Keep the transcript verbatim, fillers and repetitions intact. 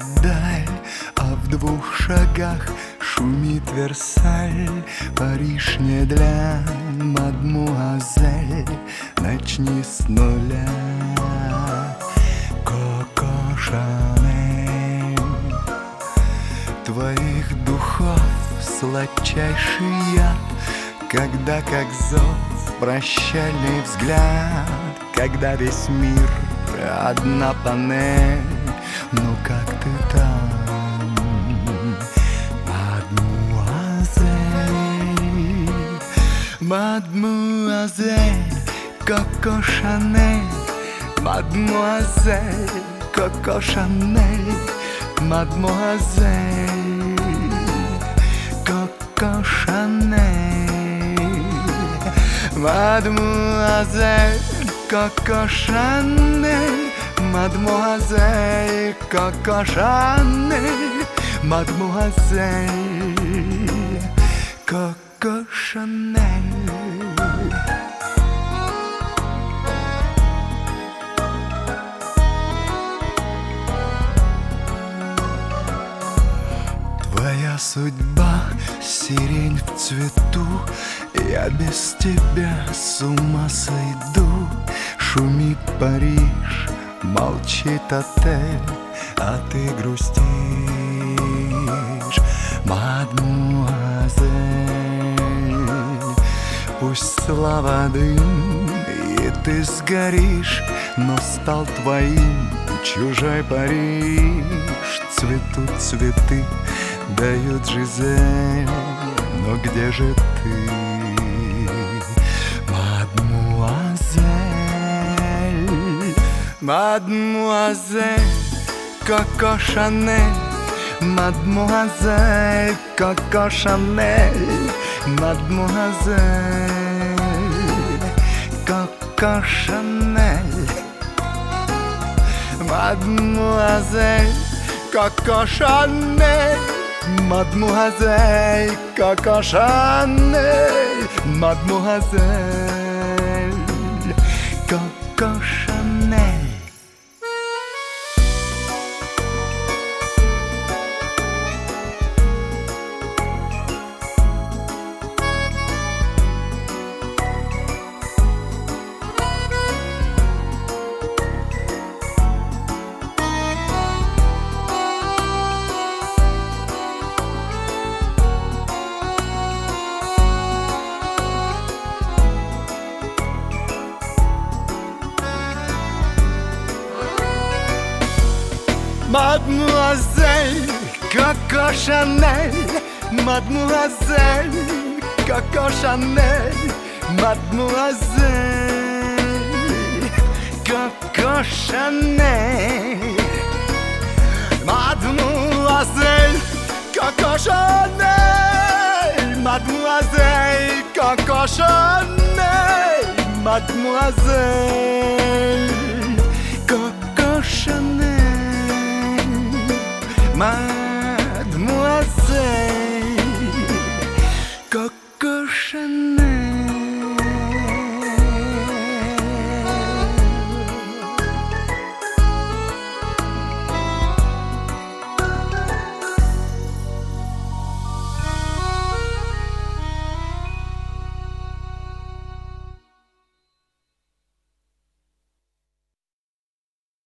даль, а в двух шагах шумит Версаль. Париж не для мадмуазель, начни с нуля. Коко Шанель, твоих духов сладчайший яд, когда как зов прощальный взгляд, когда весь мир одна панель. Ну как ты там, мадмуазель, мадмуазель Коко Шанель, мадмуазель Коко Шанель, мадмуазель Коко Шанель, мадмуазель Коко Шанель, мадмуазель Коко Шанель, мадмуазель Коко Шанель. Твоя судьба — сирень в цвету, я без тебя с ума сойду. Шумит Париж, молчит отель, а ты грустишь, мадмуазель. Пусть слава дым, и ты сгоришь, но стал твоим чужой Париж. Цветут цветы, дают Жизель, но где же ты, мадмуазель, мадмуазель Коко Шанель, мадмуазель Коко Шанель, мадмуазель Коко Шанель, мадмуазель Коко Шанель, мадмуазель Коко Шанель, мадмуазель Коко Шанель. Мадмуазель Коко Шанель, мадмуазель Коко Шанель, мадмуазель Коко Шанель, мадмуазель Коко Шанель, мадмуазель Коко Шанель, мадмуазель Коко Шанель, мадмуазель.